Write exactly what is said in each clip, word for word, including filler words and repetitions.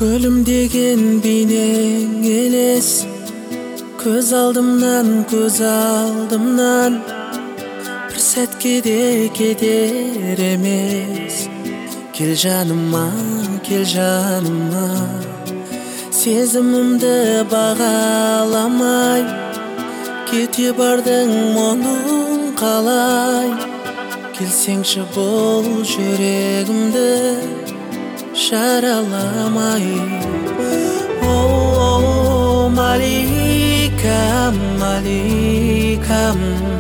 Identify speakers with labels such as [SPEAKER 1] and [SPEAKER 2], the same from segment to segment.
[SPEAKER 1] Күлімдеген бейнең елес, көз алдымнан, көз алдымнан бір сәтке де кетер емес. Кел жаныма, кел жаныма, сезімімді бағаламай, кете бардың мұның қалай. Келсеңші бұл жүрегімді жараламай. О, маликам, маликам,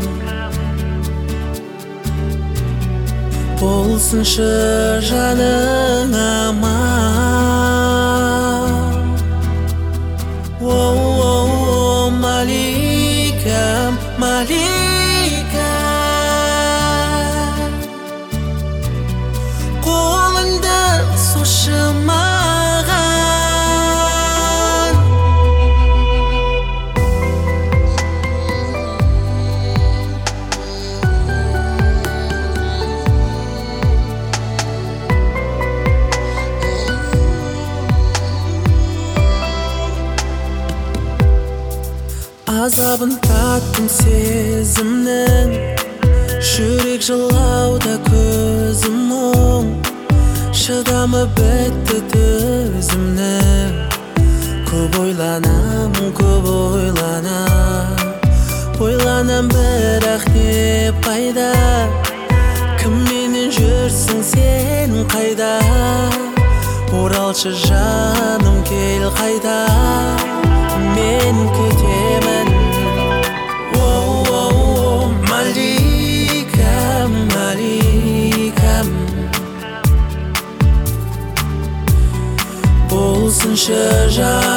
[SPEAKER 1] болсыншы жаның аман. О, маликам, маликам, қолыңды ұсыншы маған. Азабын таттым сезімнің, жүрек жылауда көзім мұң. Шыдамы бітті төзімнің, көп ойланам, көп ойланам. Ойланам бірақ не пайда, кімменен жүрсің сен қайда? Оралшы жаным, кел қайда, мен күтемін. О, маликам, маликам, болсыншы жаным